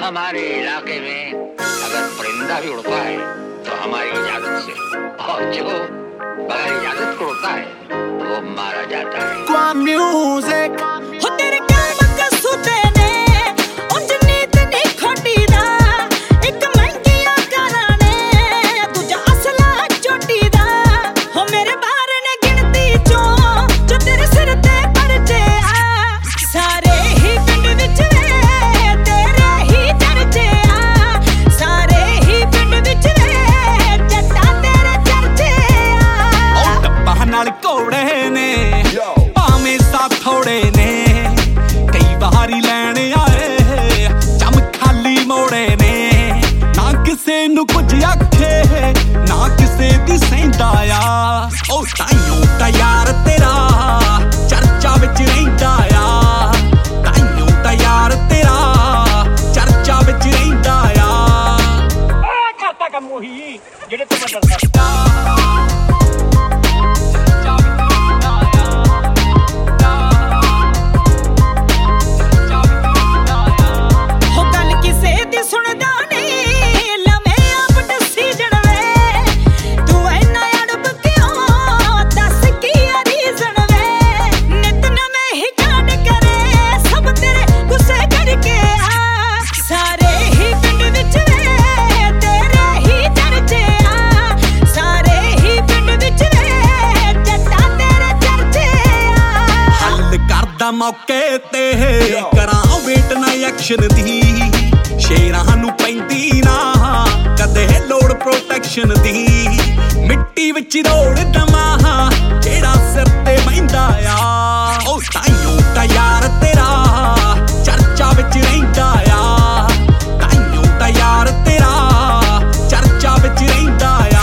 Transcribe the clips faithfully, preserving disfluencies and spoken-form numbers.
हमारे इलाके में अगर परिंदा भी उड़ता है तो हमारी इजाजत से, और जो बगैर इजाजत को उड़ता है वो मारा जाता है। म्यूजिक घोड़े ने भावें सा थोड़े ने कई बारी लैन आए चम खाली मोड़े ने ना किसे नू कुछ आखे ना किसे दी सहिंदा आ ओ ताइयों ता यार तेरा चर्चा विच रहिंदा आ ताइयों ता यार तेरा चर्चा विच रहिंदा आ खाता कम ओही जेड़े तू मैं दसदा मौके ते करां वेट ना एक्शन दी शेरां नू पैंदी ना कदे लोड़ प्रोटेक्शन दी मिट्टी विच रोड़ दमा जेड़ा सिर ते बहिंदा आ ओ ताइयों ता यार तेरा चर्चा विच रहिंदा आ ताइयों ता यार तेरा चर्चा विच रहिंदा आ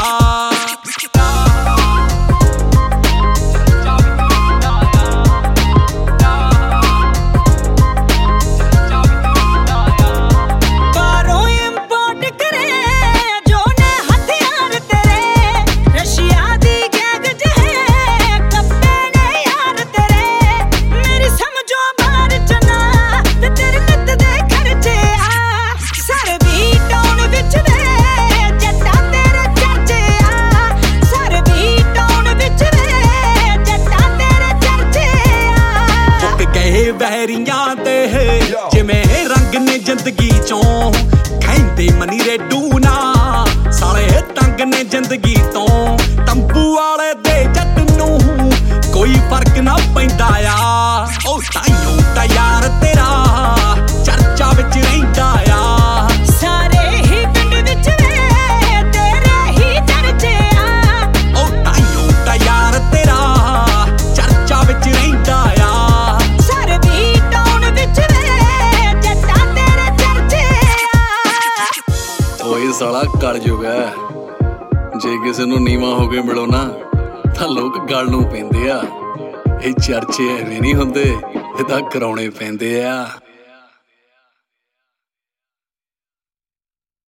बहरियां दे जिमें रंग ने जिंदगी चों कहंदे मनी रेडू ना साले तंग ने जिंदगी तो तंबू वाले दे जट नू कोई फर्क ना पैंदा आ ओ ताइयों ता यार तेरा चर्चा विच रहिंदा आ सारे ही पिंड विच वे तेरे ही चर्चे आ ओ ताइयों ता यार तेरा चर्चा विच रहिंदा आ साला कलयुग है जे किसी नू नीवा हो के मिलो ना तां लोग गल नू पैंदे आ। ये चर्चे एवें नहीं हुंदे, ये तां कराउणे पैंदे आ।